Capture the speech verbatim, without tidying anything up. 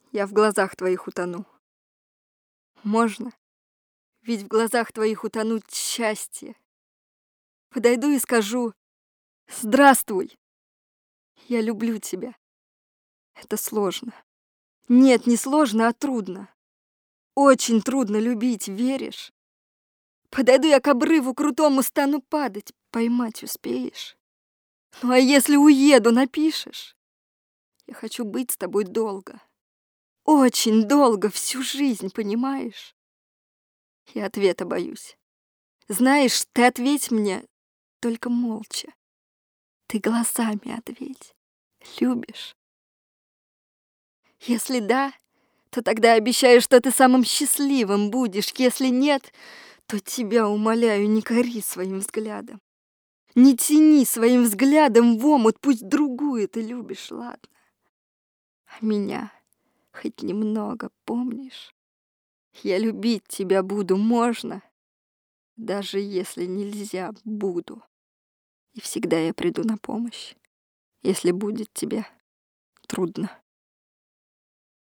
Я в глазах твоих утону. Можно? Ведь в глазах твоих утонуть счастье. Подойду и скажу: здравствуй, я люблю тебя. Это сложно. Нет, не сложно, а трудно. Очень трудно любить, веришь? Подойду я к обрыву крутому, стану падать. Поймать успеешь? Ну а если уеду, напишешь? Я хочу быть с тобой долго. Очень долго, всю жизнь, понимаешь? Я ответа боюсь. Знаешь, ты ответь мне только молча. Ты глазами ответь. Любишь? Если да, то тогда обещаю, что ты самым счастливым будешь. Если нет, то тебя умоляю, не кори своим взглядом. Не тяни своим взглядом в омут, пусть другую ты любишь, ладно? А меня хоть немного помнишь? Я любить тебя буду, можно? Даже если нельзя, буду. И всегда я приду на помощь, если будет тебе трудно.